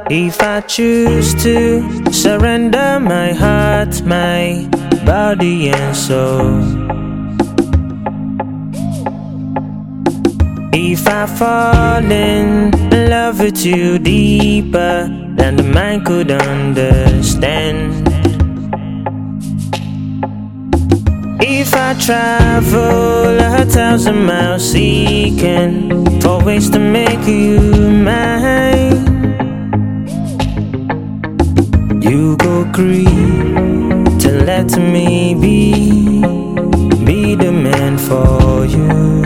If I choose to surrender my heart, my body and soul, if I fall in love with you deeper than the mind could understand, if I travel 1,000 miles seeking for ways to make you mine, you go agree to let me be the man for you.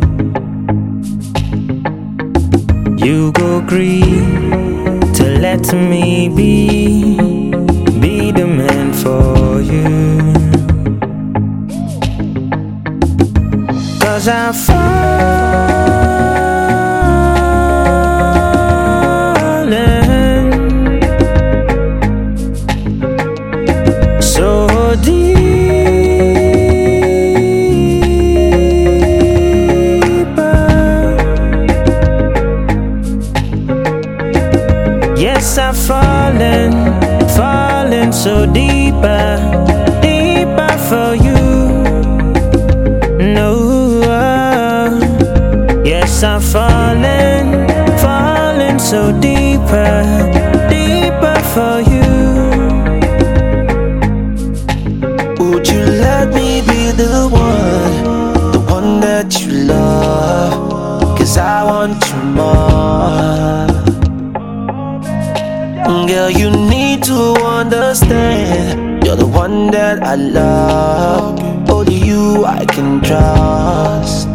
You go agree to let me be the man for you. 'Cause I so deeper. Yes, I've fallen so deeper for you. No, yes, I've fallen so deeper for you. Would you let me be the one that you love? 'Cause I want you more. Girl, you need to understand, you're the one that I love. Only you I can trust.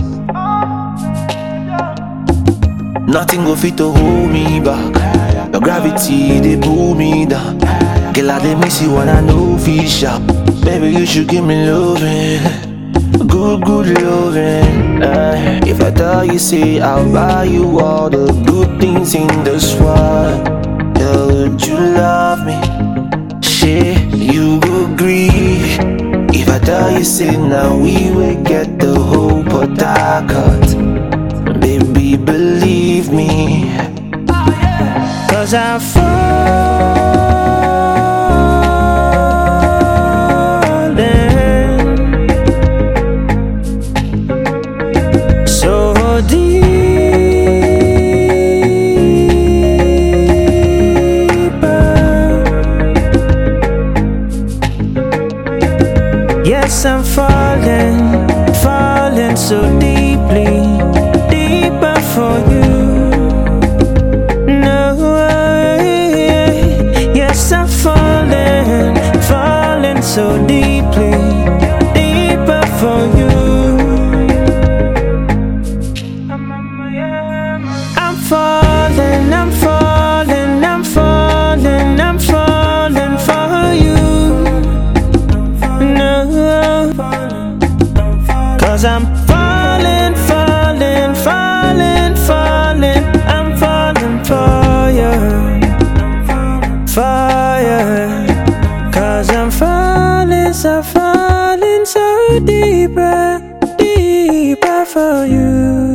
Nothing go fit to hold me back. Your gravity, they pull me down. Girl, I dey miss you when I know fish up. Baby, you should give me loving, good loving. If I tell you, say I'll buy you all the good things in this world, girl, would you love me? Shit, you agree. If I tell you, say now we will get the whole Port Harcourt, baby, believe me. 'Cause I so deeper. Yes, I'm falling so deeper for you. No, yes, I'm falling so deeper for you. I'm falling for you. No, 'cause I'm falling, I'm falling for you, 'cause I'm falling so deeper for you.